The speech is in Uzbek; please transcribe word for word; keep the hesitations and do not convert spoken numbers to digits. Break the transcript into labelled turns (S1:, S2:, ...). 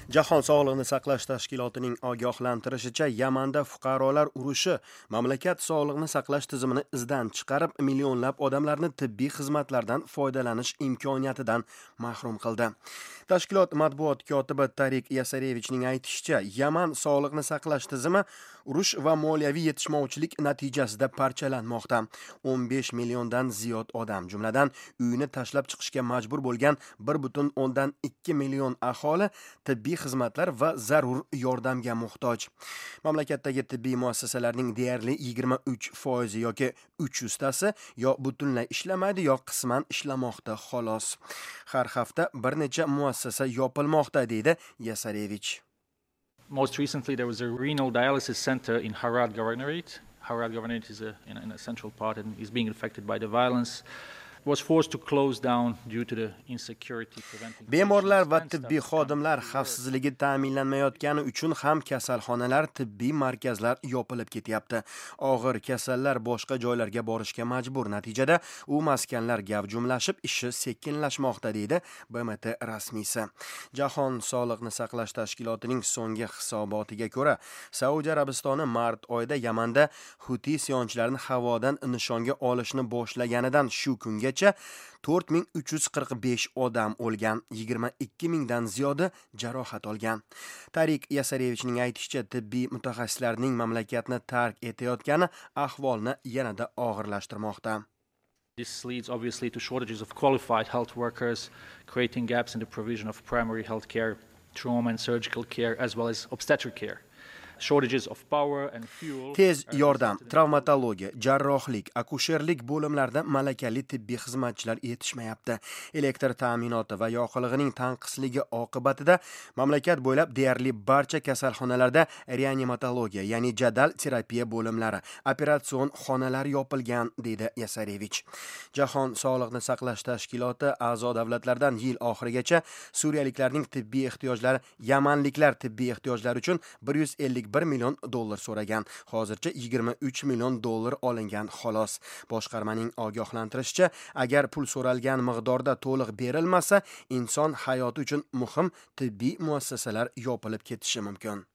S1: Jahon sog'liqni saqlash tashkilotining ogohlantirishicha, Yamanda fuqarolar urushi mamlakat sog'liqni saqlash tizimini izdan chiqarib, millionlab odamlarni tibbiy xizmatlardan foydalanish imkoniyatidan mahrum qildi. Tashkilot matbuot kotibi Tariq Yasarevichning aytishicha, Yaman sog'liqni saqlash tizimi urush va moliyaviy yetishmovchilik natijasida parchalanmoqda. o'n besh milliondan ziyod odam, jumladan uyini tashlab chiqishga majbur bo'lgan bir butun o'ndan ikki million aholi tibbiy xizmatlar va zarur yordamga muhtoj. Mamlakatdagi tibbiy muassasalarning deyarli yigirma uch foizi yoki uch yuztasi yo butunlay ishlamaydi, yo qisman ishlamoqda xolos. Har hafta bir necha muassasa yopilmoqda, deydi Yasarevich.
S2: Most recently, there was a renal dialysis center in Harad Governorate. Harad Governorate is a, in a, in a central part and is being affected by the violence. Was forced to close down due to the insecurity preventing.
S1: Bemorlar va tibbiy xodimlar xavfsizligi ta'minlanmayotgani uchun ham kasalxonalar, tibbiy markazlar yopilib ketyapti. Og'ir kasallar boshqa joylarga borishga majbur. Natijada u maskanlar gavjumlashib, ishi sekinlashmoqda, deydi B M T rasmiysi. Jahon sog'liqni saqlash tashkilotining so'nggi hisobotiga ko'ra, Saudiya Arabistoni mart oyida Yamanda Huti isyonchilarini havodan nishonga olishni boshlaganidan shu kunga to'rt ming uch yuz qirq besh odam o'lgan, yigirma ikki mingdan ziyodi jarohat olgan. Tariq Yasarevichning aytishicha, tibbiy mutaxassislarning mamlakatni tark etayotgani ahvolni yanada og'irlashtirmoqda.
S2: This leads obviously to shortages of qualified health workers, creating gaps in the provision of primary health care, trauma and surgical care, as well as obstetric care. Shortages of power and fuel.
S1: Tez yordam, travmatologiya, jarrohlik, akusherlik bo'limlarida malakali tibbiy xizmatchilar yetishmayapti. Elektr ta'minoti va yoqilg'ining tanqisligi oqibatida mamlakat bo'ylab deyarli barcha kasalxonalarda reanimatologiya, ya'ni jadal terapiya bo'limlari, operatsion xonalar yopilgan, deydi Yasarevich. Jahon sog'liqni saqlash tashkiloti a'zo davlatlardan yil oxirigacha suriyaliklarning tibbiy ehtiyojlari, yamanliklar tibbiy ehtiyojlari uchun bir yuz ellik bir million dollar so'ragan. Hozircha yigirma uch million dollar olingan xolos. Boshqarmaning ogohlantirishicha, agar pul so'ralgan miqdorda to'liq berilmasa, inson hayoti uchun muhim tibbiy muassasalar yopilib ketishi mumkin.